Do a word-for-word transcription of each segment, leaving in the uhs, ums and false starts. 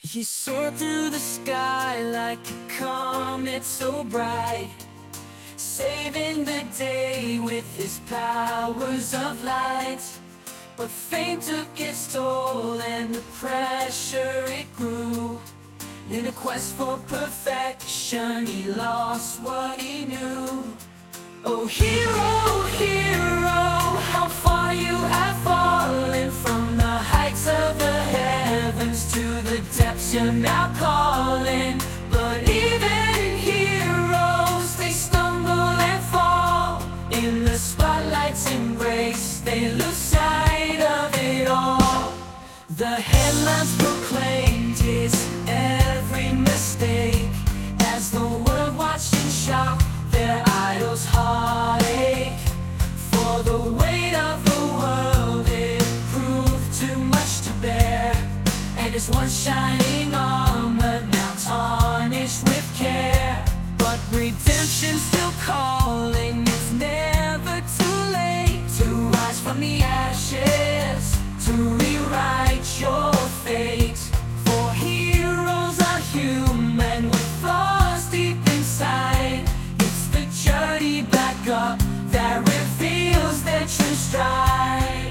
He soared through the sky like a comet so bright, saving the day with his powers of light. But fame took its toll and the pressure it grew. In a quest for perfection, he lost what he knew. Oh hero, hero, how far you have fallen. From the heights of the heavens to the depths you're now calling. But even heroes, they stumble and fall. In the spotlight's embrace, they lose sight of it all. The headlines proclaimed his every mistake, as the world watched in shock, their idols' heartache. For the weight of the world, it proved too much to bear, and his once shining armor now tarnished with care. But redemption's still calling, it's never too late to rise from the ashes, to rewrite your fate. For heroes are human with flaws deep inside. It's the journey back up that reveals their true stride.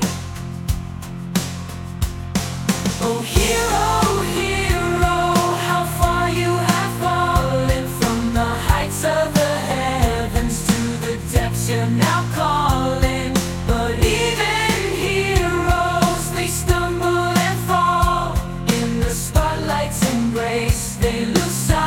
Oh hero, hero, how far you have fallen. From the heights of the heavens to the depths you're now calling. But even heroes, they stumble and fall. In the spotlight's embrace, they lose sight